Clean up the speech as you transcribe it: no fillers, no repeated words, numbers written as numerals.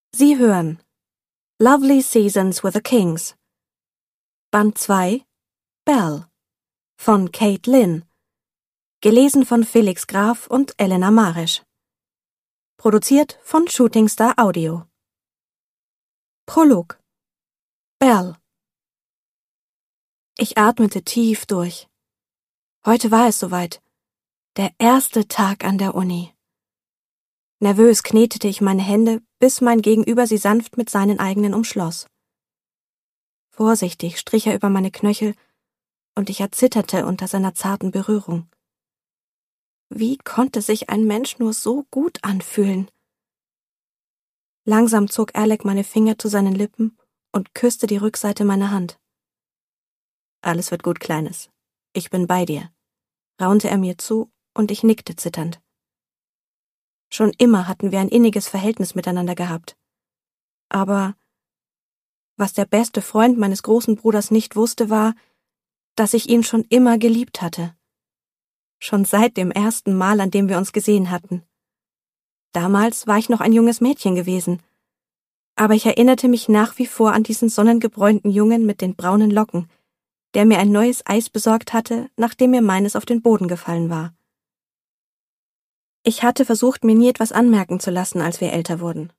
Sie hören Lovely Seasons with the Kings, Band 2, Belle, von Kate Lynn, gelesen von Felix Graf und Elena Marisch. Produziert von Shooting Star Audio. Prolog. Belle. Ich atmete tief durch. Heute war es soweit. Der erste Tag an der Uni. Nervös knetete ich meine Hände, bis mein Gegenüber sie sanft mit seinen eigenen umschloss. Vorsichtig strich er über meine Knöchel, und ich erzitterte unter seiner zarten Berührung. Wie konnte sich ein Mensch nur so gut anfühlen? Langsam zog Alec meine Finger zu seinen Lippen und küsste die Rückseite meiner Hand. »Alles wird gut, Kleines. Ich bin bei dir«, raunte er mir zu, und ich nickte zitternd. Schon immer hatten wir ein inniges Verhältnis miteinander gehabt. Aber was der beste Freund meines großen Bruders nicht wusste, war, dass ich ihn schon immer geliebt hatte. Schon seit dem ersten Mal, an dem wir uns gesehen hatten. Damals war ich noch ein junges Mädchen gewesen, aber ich erinnerte mich nach wie vor an diesen sonnengebräunten Jungen mit den braunen Locken, der mir ein neues Eis besorgt hatte, nachdem mir meines auf den Boden gefallen war. Ich hatte versucht, mir nie etwas anmerken zu lassen, als wir älter wurden.